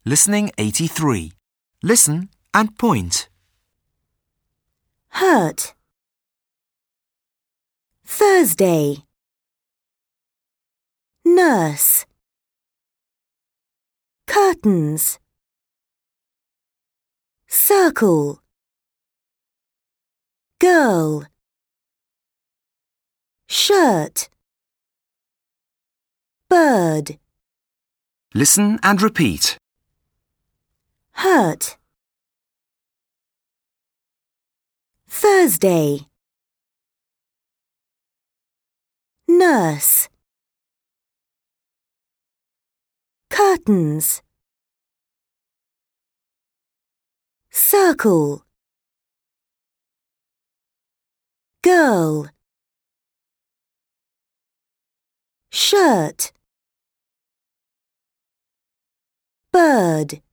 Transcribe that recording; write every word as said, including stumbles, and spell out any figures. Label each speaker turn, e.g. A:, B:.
A: Listening eighty-three. Listen and point.
B: Hurt. Thursday. Nurse. Curtains. Circle. Girl. Shirt. Bird.
A: Listen and repeat.
B: Hurt. Thursday. Nurse. Curtains. Circle. Girl. Shirt. Bird.